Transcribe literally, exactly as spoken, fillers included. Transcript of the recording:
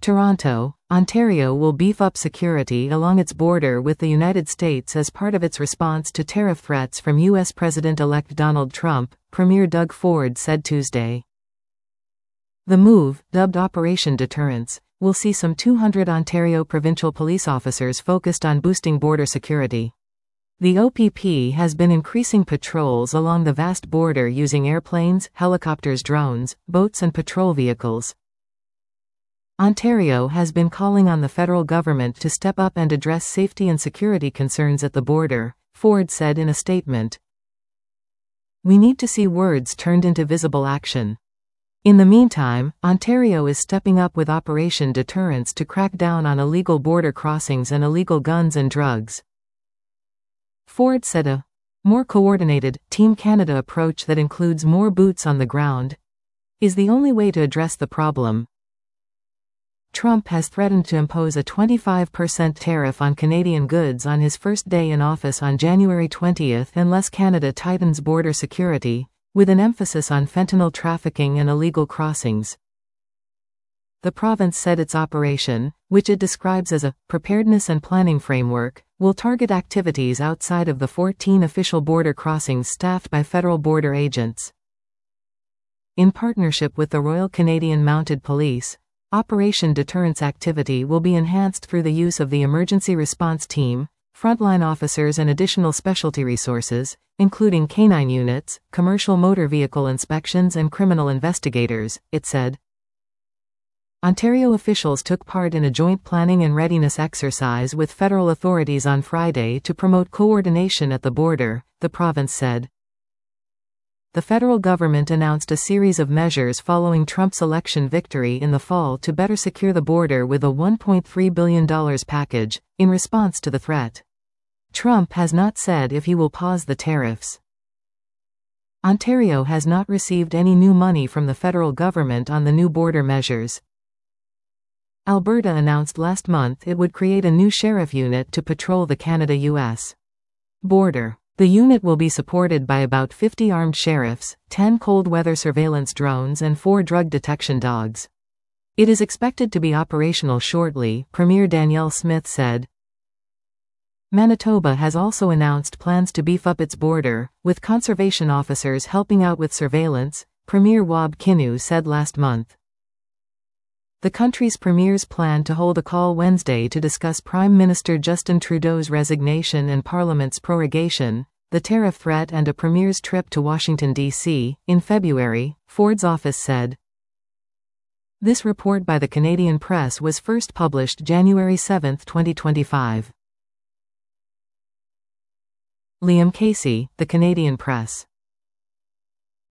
Toronto, Ontario will beef up security along its border with the United States as part of its response to tariff threats from U S President-elect Donald Trump, Premier Doug Ford said Tuesday. The move, dubbed Operation Deterrence, will see some two hundred Ontario provincial police officers focused on boosting border security. The O P P has been increasing patrols along the vast border using airplanes, helicopters, drones, boats and patrol vehicles. Ontario has been calling on the federal government to step up and address safety and security concerns at the border, Ford said in a statement. We need to see words turned into visible action. In the meantime, Ontario is stepping up with Operation Deterrence to crack down on illegal border crossings and illegal guns and drugs. Ford said a more coordinated, Team Canada approach that includes more boots on the ground is the only way to address the problem. Trump has threatened to impose a twenty-five percent tariff on Canadian goods on his first day in office on January twentieth unless Canada tightens border security, with an emphasis on fentanyl trafficking and illegal crossings. The province said its operation, which it describes as a preparedness and planning framework, will target activities outside of the fourteen official border crossings staffed by federal border agents. In partnership with the Royal Canadian Mounted Police, Operation Deterrence activity will be enhanced through the use of the Emergency Response Team, frontline officers and additional specialty resources, including canine units, commercial motor vehicle inspections and criminal investigators, it said. Ontario officials took part in a joint planning and readiness exercise with federal authorities on Friday to promote coordination at the border, the province said. The federal government announced a series of measures following Trump's election victory in the fall to better secure the border with a one point three billion dollars package, in response to the threat. Trump has not said if he will pause the tariffs. Ontario has not received any new money from the federal government on the new border measures. Alberta announced last month it would create a new sheriff unit to patrol the Canada-U S border. The unit will be supported by about fifty armed sheriffs, ten cold weather surveillance drones and four drug detection dogs. It is expected to be operational shortly, Premier Danielle Smith said. Manitoba has also announced plans to beef up its border, with conservation officers helping out with surveillance, Premier Wab Kinew said last month. The country's premiers plan to hold a call Wednesday to discuss Prime Minister Justin Trudeau's resignation and Parliament's prorogation, the tariff threat and a premier's trip to Washington, D C, in February, Ford's office said. This report by the Canadian Press was first published January seventh, twenty twenty-five. Liam Casey, The Canadian Press.